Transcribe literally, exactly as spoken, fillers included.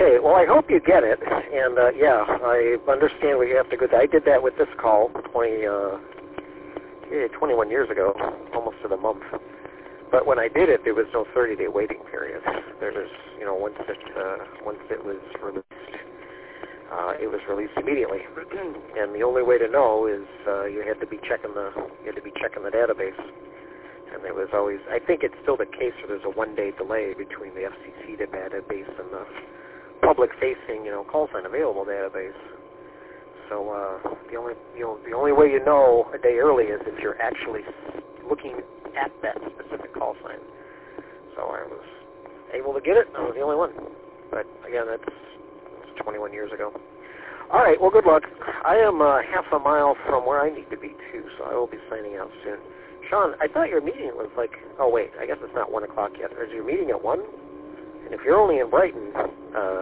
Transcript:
Okay, well, I hope you get it. And, uh, yeah, I understand we have to go. I did that with this call twenty, uh, yeah, twenty-one years ago, almost to the month. But when I did it, there was no thirty-day waiting period. There was, you know, once it uh, once it was released, uh, it was released immediately. And the only way to know is uh, you had to be checking the you had to be checking the database. And there was always, I think it's still the case, so there's a one-day delay between the F C C database and the public-facing, you know, call sign available database. So uh, the only, you know, the only way you know a day early is if you're actually looking at that specific call sign. So I was able to get it. I was the only one. But again, that's, that's twenty-one years ago. All right. Well, good luck. I am uh, half a mile from where I need to be too, so I will be signing out soon. Sean, I thought your meeting was like, oh wait, I guess it's not one o'clock yet. Is your meeting at one? And if you're only in Brighton, uh,